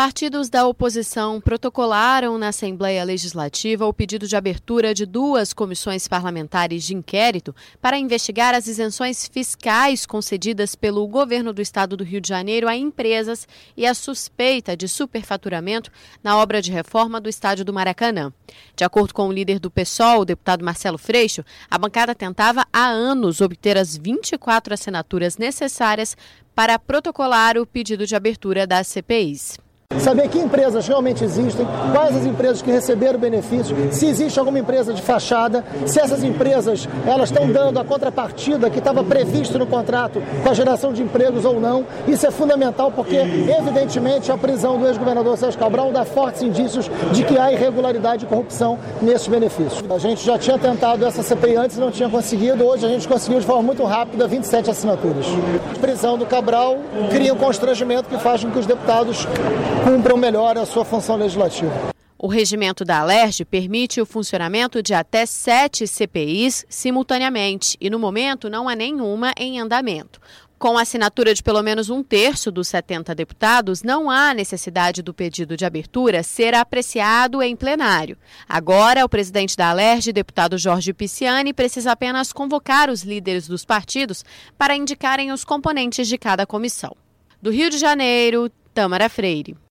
Partidos da oposição protocolaram na Assembleia Legislativa o pedido de abertura de 2 comissões parlamentares de inquérito para investigar as isenções fiscais concedidas pelo governo do estado do Rio de Janeiro a empresas e a suspeita de superfaturamento na obra de reforma do estádio do Maracanã. De acordo com o líder do PSOL, o deputado Marcelo Freixo, a bancada tentava há anos obter as 24 assinaturas necessárias para protocolar o pedido de abertura das CPIs. Saber que empresas realmente existem, quais as empresas que receberam benefícios, se existe alguma empresa de fachada, se essas empresas elas estão dando a contrapartida que estava previsto no contrato com a geração de empregos ou não. Isso é fundamental porque, evidentemente, a prisão do ex-governador Sérgio Cabral dá fortes indícios de que há irregularidade e corrupção nesses benefícios. A gente já tinha tentado essa CPI antes e não tinha conseguido. Hoje a gente conseguiu de forma muito rápida 27 assinaturas. A prisão do Cabral cria um constrangimento que faz com que os deputados cumpram melhor a sua função legislativa. O regimento da Alerj permite o funcionamento de até 7 CPIs simultaneamente e, no momento, não há nenhuma em andamento. Com a assinatura de pelo menos 1/3 dos 70 deputados, não há necessidade do pedido de abertura ser apreciado em plenário. Agora, o presidente da Alerj, deputado Jorge Pisciani, precisa apenas convocar os líderes dos partidos para indicarem os componentes de cada comissão. Do Rio de Janeiro, Tâmara Freire.